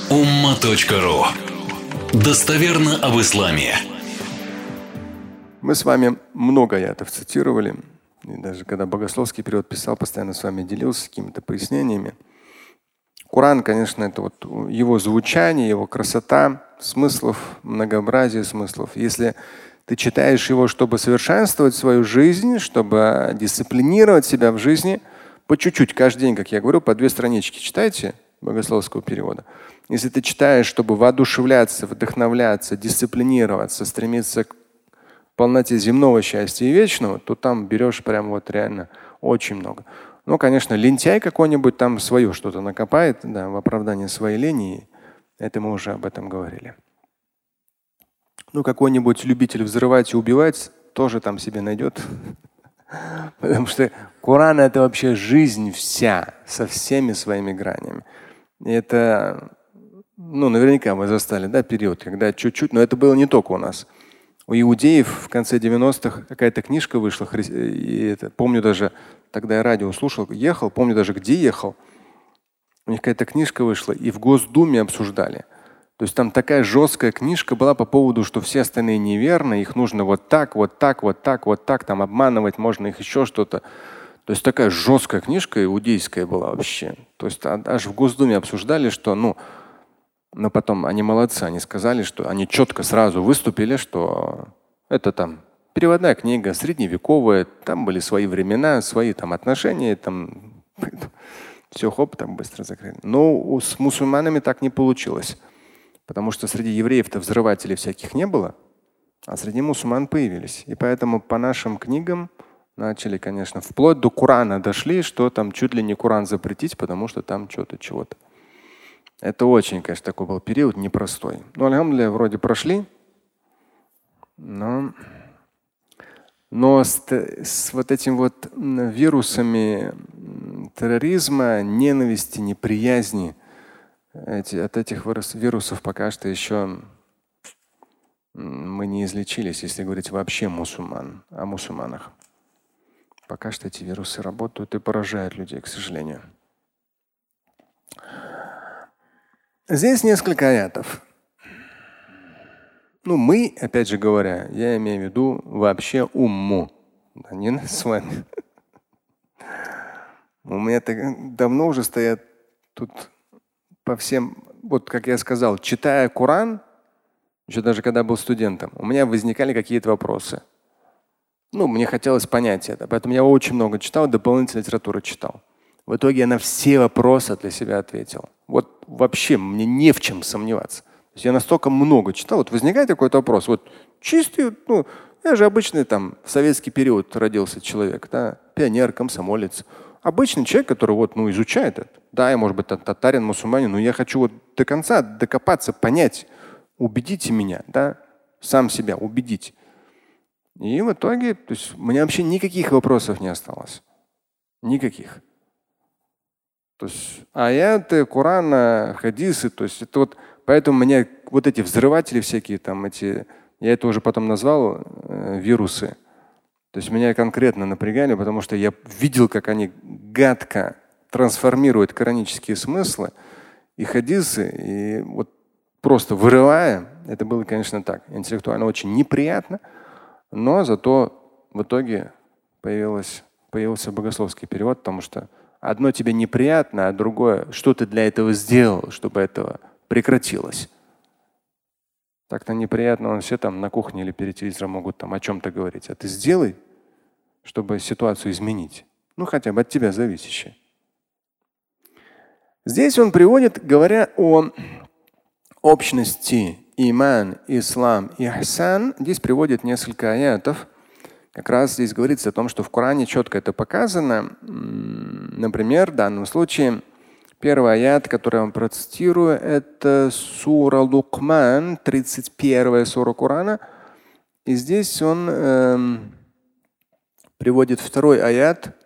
Umma.ru. Достоверно об исламе. Мы с вами много аятов цитировали. И даже когда богословский период писал, постоянно с вами делился какими-то пояснениями. Коран, конечно, это вот его звучание, его красота, смыслов, многообразие смыслов. Если ты читаешь его, чтобы совершенствовать свою жизнь, чтобы дисциплинировать себя в жизни, по чуть-чуть, каждый день, как я говорю, по 2 странички читайте богословского перевода. Если ты читаешь, чтобы воодушевляться, вдохновляться, дисциплинироваться, стремиться к полноте земного счастья и вечного, то там берешь прям вот реально очень много. Ну, конечно, лентяй какой-нибудь там свое что-то накопает, да, в оправдание своей лени. Это мы уже об этом говорили. Ну, какой-нибудь любитель взрывать и убивать тоже там себе найдет. Потому что Коран — это вообще жизнь вся, со всеми своими гранями. И это, ну, наверняка вы застали, да, период, когда чуть-чуть, но это было не только у нас. У иудеев в конце 90-х какая-то книжка вышла, и это, помню даже, тогда я радио слушал, ехал, помню даже, где ехал. У них какая-то книжка вышла, и в Госдуме обсуждали. То есть там такая жесткая книжка была по поводу, что все остальные неверны, их нужно вот так, вот так, вот так, вот так, там обманывать можно их еще что-то. То есть такая жесткая книжка иудейская была вообще. То есть аж в Госдуме обсуждали, что, но потом они молодцы, они сказали, что они четко сразу выступили, что это там переводная книга, средневековая, там были свои времена, свои там отношения, там все, хоп, там быстро закрыли. Но с мусульманами так не получилось, потому что среди евреев-то взрывателей всяких не было, а среди мусульман появились. И поэтому по нашим книгам начали, конечно, вплоть до Корана дошли, что там чуть ли не Коран запретить, потому что там что-то, чего-то. Это очень, конечно, такой был период непростой. Но, альхамдулилля, вроде прошли. Но с вот этим вот вирусами терроризма, ненависти, неприязни, от этих вирусов пока что еще мы не излечились, если говорить вообще о мусульманах. Пока что эти вирусы работают и поражают людей, к сожалению. Здесь несколько аятов. Ну, мы, опять же говоря, я имею в виду вообще умму, да, не нас с вами. У меня давно уже стоят тут по всем, вот как я сказал, читая Коран, еще даже когда был студентом, у меня возникали какие-то вопросы. Ну, мне хотелось понять это, поэтому я очень много читал, дополнительную литературу читал. В итоге я на все вопросы для себя ответил. Вот вообще мне не в чем сомневаться. То есть я настолько много читал. Вот возникает какой-то вопрос. Вот чистый, я же обычный там в советский период родился человек, да, пионер, комсомолец. Обычный человек, который изучает это. Да, я, может быть, татарин, мусульманин, но я хочу вот до конца докопаться, понять. Убедите меня, да, сам себя убедить. И в итоге, то есть у меня вообще никаких вопросов не осталось. Никаких. То есть аяты, Корана, хадисы, то есть это вот, поэтому меня вот эти взрыватели всякие там, я это уже потом назвал вирусы. То есть меня конкретно напрягали, потому что я видел, как они гадко трансформируют коранические смыслы и хадисы, и вот просто вырывая, это было, конечно, так, интеллектуально очень неприятно, но зато в итоге появился богословский перевод, потому что одно тебе неприятно, а другое, что ты для этого сделал, чтобы это прекратилось. Так-то неприятно, он все там на кухне или перед телевизором могут там о чем-то говорить. А ты сделай, чтобы ситуацию изменить. Ну, хотя бы от тебя зависящее. Здесь он приводит, говоря о общности иман, ислам и ихсан, здесь приводит несколько аятов. Как раз здесь говорится о том, что в Коране четко это показано. Например, в данном случае первый аят, который я вам процитирую, это сура Лукман, 31 сура Корана. И здесь он приводит второй аят.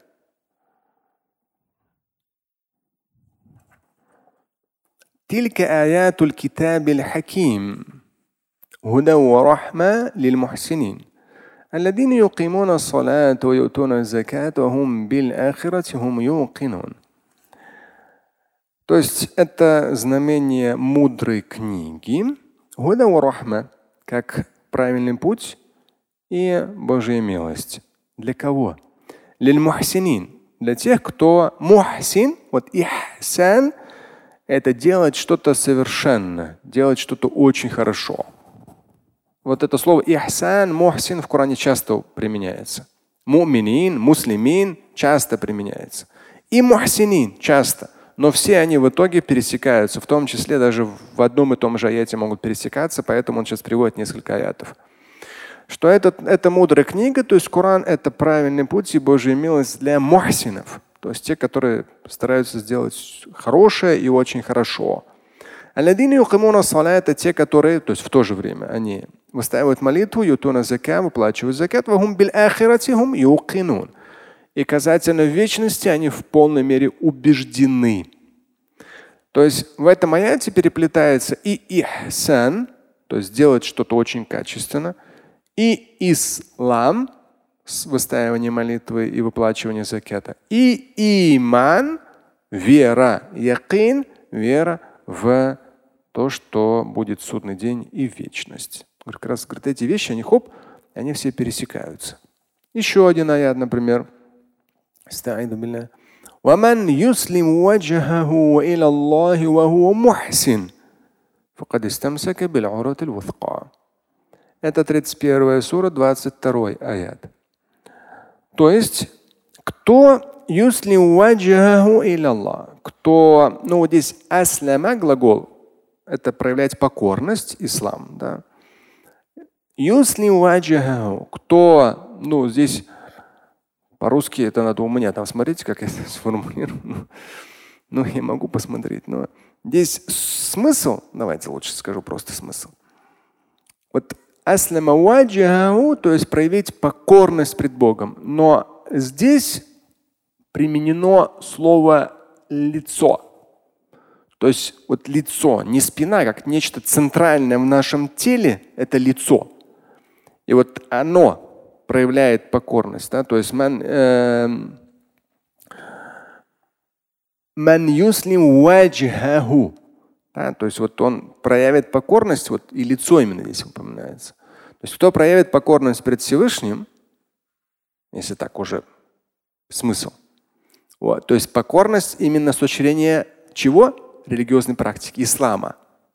تلك آيات الكتاب الحكيم هدى ورحمة للمحسنين الذين يقيمون الصلاة ويؤتون الزكاة وهم بالآخرة هم يوقنون. То есть это знамение мудрой книги, гуда ва рахма, как правильный путь и Божья милость. Для кого? Лиль-мухсинин. Для тех, кто мухсин, вот ихсан, это делать что-то совершенно, делать что-то очень хорошо. Вот это слово ихсан, мухсин в Коране часто применяется. Муминин, муслимин часто применяется. И мухсинин часто. Но все они в итоге пересекаются, в том числе даже в одном и том же аяте могут пересекаться, поэтому он сейчас приводит несколько аятов. Что это мудрая книга, то есть Коран — это правильный путь и Божья милость для мухсинов, то есть те, которые стараются сделать хорошее и очень хорошо. Алладины юкимуна салат — это те, которые, то есть в то же время они выстаивают молитву, ютуна закат, выплачивают закат, вахум биль ахирати хум юкинун. И касательно вечности они в полной мере убеждены. То есть в этом аяте переплетается и ихсан, то есть делать что-то очень качественно, и ислам с выстаиванием молитвы и выплачиванием заката, и иман, вера, якин, вера в то, что будет судный день и вечность. Как раз эти вещи, они все пересекаются. Еще один аят, например. وَمَنْ يُسْلِمْ وَجْهَهُ إِلَى اللَّهِ وَهُوَ مُحْسِنٌ فَقَدِ اسْتَمْسَكَ بِالْعُرْوَةِ الْوُثْقَى. Это 31 сура, 22 аят. То есть, кто юслим ваджаху илаллах, кто, вот здесь аслама глагол, это проявлять покорность, ислам, да. Юслим ваджаху, кто, здесь по-русски это надо у меня там смотрите, как я это сформулирую. Я могу посмотреть, но здесь смысл, давайте лучше скажу просто смысл. Вот аслама ваджаху, то есть проявить покорность пред Богом. Но здесь применено слово лицо. То есть вот лицо, не спина, как нечто центральное в нашем теле, это лицо. И вот оно проявляет покорность. Да? То есть ман юслим ваджхаху. То есть вот он проявит покорность, вот и лицо именно здесь упоминается. То есть кто проявит покорность перед Всевышним, если так уже смысл. Вот. То есть покорность именно с точки зрения чего? Религиозной практики, ислама.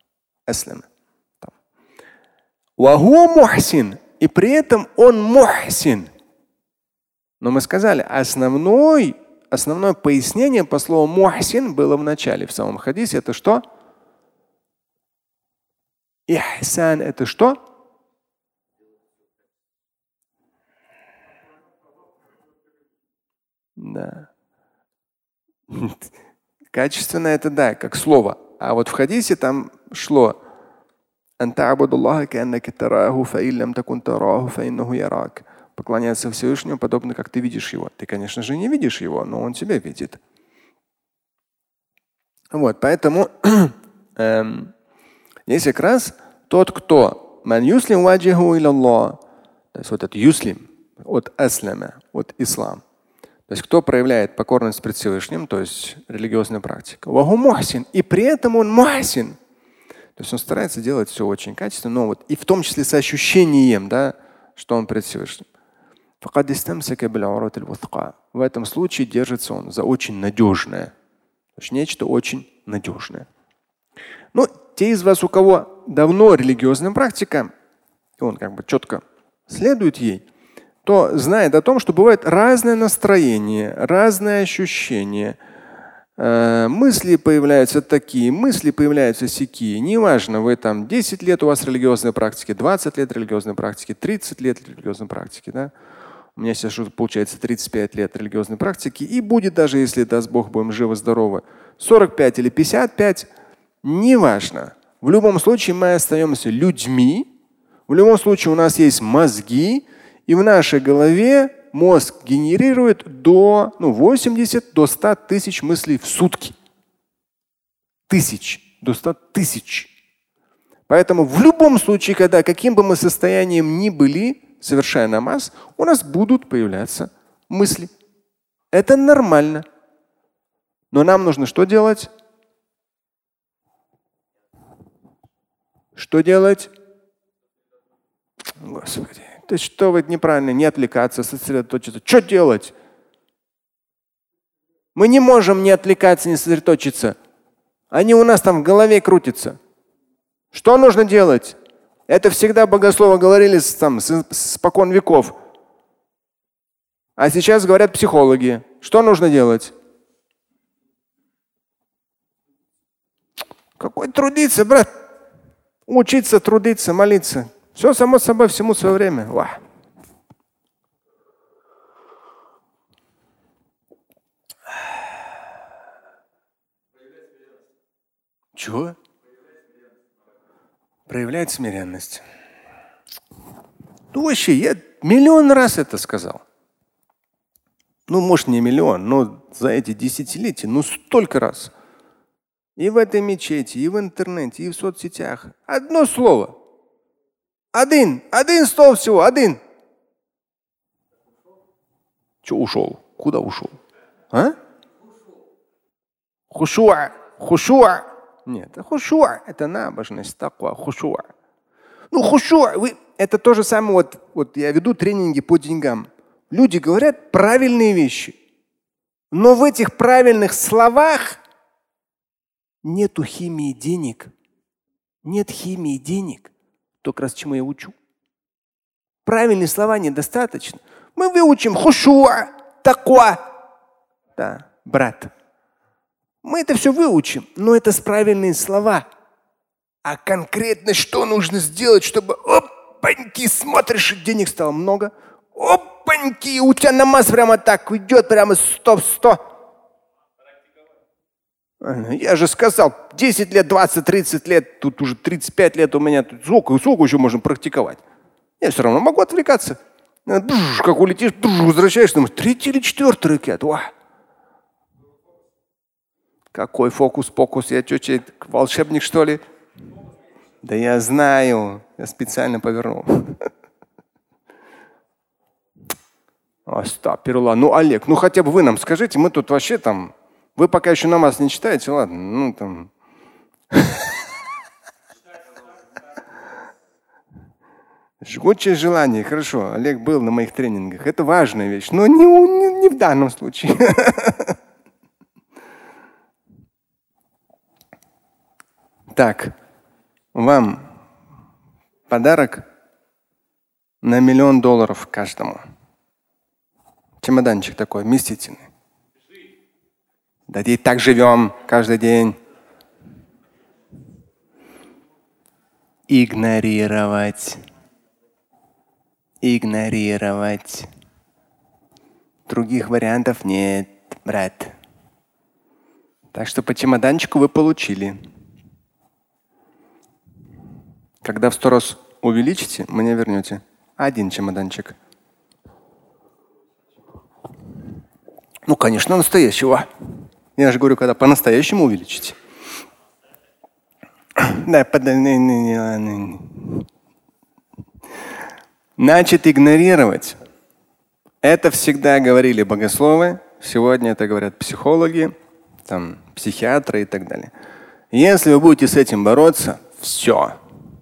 Ваху мухсин. И при этом он мухсин. Но мы сказали, основное пояснение по слову мухсин было в начале, в самом хадисе. Это что? Ихсан — это что? Да. Качественно это да, как слово. А вот в хадисе там шло поклоняться Всевышнему, подобно как ты видишь его. Ты, конечно же, не видишь его, но он тебя видит. Вот, поэтому здесь как раз тот, кто ман юслим ваджиху илаллах, то есть вот это юслим, от аслама, от ислам. То есть кто проявляет покорность пред Всевышним, то есть религиозная практика. Ваху мухсин. И при этом он мухсин. То есть он старается делать все очень качественно, но вот и в том числе с ощущением, да, что он пред Всевышним. В этом случае держится он за очень надежное. То есть нечто очень надежное. Но те из вас, у кого давно религиозная практика, и он как бы четко следует ей, то знает о том, что бывает разное настроение, разное ощущение. Мысли появляются такие, мысли появляются сякие. Неважно, вы там 10 лет у вас религиозной практики, 20 лет религиозной практики, 30 лет религиозной практики. Да? У меня сейчас получается 35 лет религиозной практики. И будет даже, если, даст Бог, будем живы-здоровы, 45 или 55, неважно. В любом случае мы остаемся людьми. В любом случае у нас есть мозги. И в нашей голове мозг генерирует до 80 до 100 тысяч мыслей в сутки. До 100 тысяч. Поэтому в любом случае, когда каким бы мы состоянием ни были, совершая намаз, у нас будут появляться мысли. Это нормально. Но нам нужно что делать? Что делать? Господи, ты что вы неправильно, не отвлекаться, сосредоточиться. Что делать? Мы не можем не отвлекаться, не сосредоточиться. Они у нас там в голове крутятся. Что нужно делать? Это всегда богословы говорили с покон веков. А сейчас говорят психологи. Что нужно делать? Какой трудиться, брат? Учиться, трудиться, молиться. Все само собой, всему свое время. Ва. Чего? Проявлять смиренность. Ну вообще, я миллион раз это сказал. Ну, может, не миллион, но за эти десятилетия, столько раз. И в этой мечети, и в интернете, и в соцсетях. Одно слово. Один слово всего, один. Че ушел? Куда ушел? А? Хушуа. Хушуа. Нет, хушуа – это набожность, таква, хушуа. Хушуа, это то же самое, вот я веду тренинги по деньгам. Люди говорят правильные вещи, но в этих правильных словах нету химии денег. Нет химии денег. То, как раз чему я учу. Правильные слова недостаточно. Мы выучим хушуа, таква. Да, брат. Мы это все выучим, но это с правильные слова. А конкретно что нужно сделать, чтобы опаньки, смотришь, денег стало много. Опаньки, у тебя намаз прямо так идет, прямо 100. Я же сказал, 10 лет, 20, 30 лет, тут уже 35 лет у меня. Сколько еще можно практиковать? Я все равно могу отвлекаться. Как улетишь, возвращаешься, 3-й или 4-й ракет. Какой фокус-покус? Я что, волшебник, что ли? Да я знаю. Я специально повернул. Астагфируллах. Олег, хотя бы вы нам скажите, мы тут вообще там… Вы пока еще намаз не читаете, ладно? Жгучее желание, хорошо. Олег был на моих тренингах. Это важная вещь, но не в данном случае. Так, вам подарок на $1 миллион каждому. Чемоданчик такой, вместительный. Да и так живем каждый день. Игнорировать. Других вариантов нет, брат. Так что по чемоданчику вы получили. Когда в 100 раз увеличите, мне вернете 1 чемоданчик. Конечно, настоящего. Я же говорю, когда по-настоящему увеличите. Значит, игнорировать. Это всегда говорили богословы. Сегодня это говорят психологи, психиатры и так далее. Если вы будете с этим бороться, все.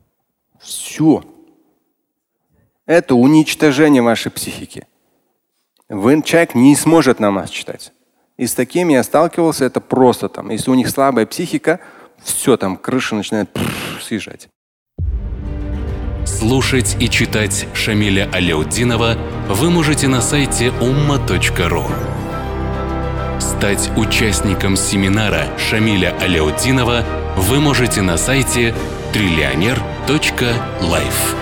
Это уничтожение вашей психики. Человек не сможет намаз читать. И с такими я сталкивался, это просто если у них слабая психика, все крыша начинает съезжать. Слушать и читать Шамиля Аляутдинова вы можете на сайте umma.ru. Стать участником семинара Шамиля Аляутдинова вы можете на сайте trillioner.life.